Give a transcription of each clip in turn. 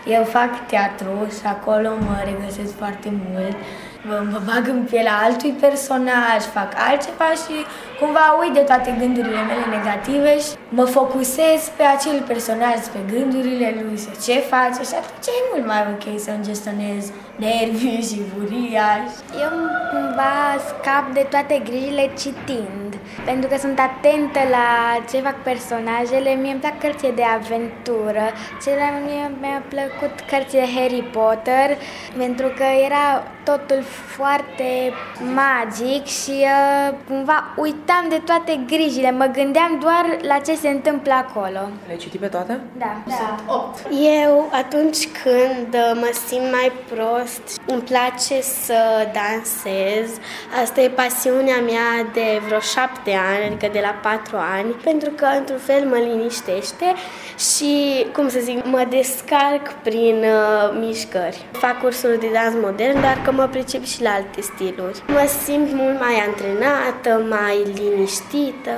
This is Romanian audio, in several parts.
Eu fac teatru și acolo mă regăsesc foarte mult. Mă bag în pielea altui personaj, fac altceva și cumva uit de toate gândurile mele negative și mă focusez pe acel personaj, pe gândurile lui, să ce face și atunci e mult mai ok să îmi gestionez nervii și furia. Eu cumva scap de toate grijile citind, pentru că sunt atentă la ce fac personajele. Mie îmi plac cărțile de aventură, mie mi-a plăcut cărțile Harry Potter, pentru că era totul foarte magic și cumva uitam de toate grijile, mă gândeam doar la ce se întâmplă acolo. Le-ai citit pe toate? Da. Sunt 8. Eu, atunci când mă simt mai prost, îmi place să dansez. Asta e pasiunea mea de vreo 7 ani, adică de la 4 ani, pentru că într-un fel mă liniștește și, cum să zic, mă descarc prin mișcări. Fac cursuri de dans modern, dar că mă pricep și la alte stiluri. Mă simt mult mai antrenată, mai liniștită.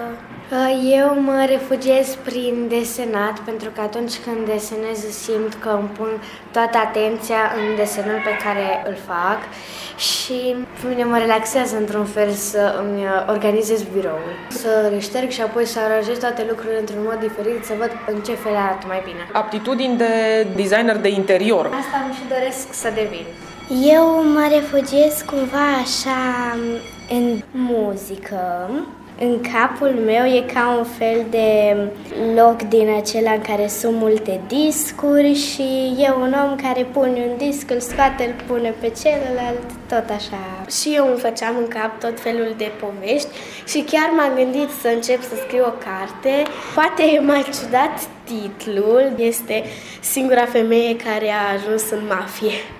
Eu mă refugiez prin desenat, pentru că atunci când desenez simt că îmi pun toată atenția în desenul pe care îl fac și pe mine mă relaxează într-un fel să îmi organizez biroul, să le șterg și apoi să aranjez toate lucrurile într-un mod diferit, să văd în ce fel arată mai bine. Aptitudini de designer de interior. Asta îmi și doresc să devin. Eu mă refugiez cumva așa în muzică. În capul meu e ca un fel de loc din acela în care sunt multe discuri și e un om care pune un disc, îl scoate, îl pune pe celălalt, tot așa. Și eu îmi făceam în cap tot felul de povești și chiar m-am gândit să încep să scriu o carte. Poate e mai ciudat titlul, este Singura femeie care a ajuns în mafie.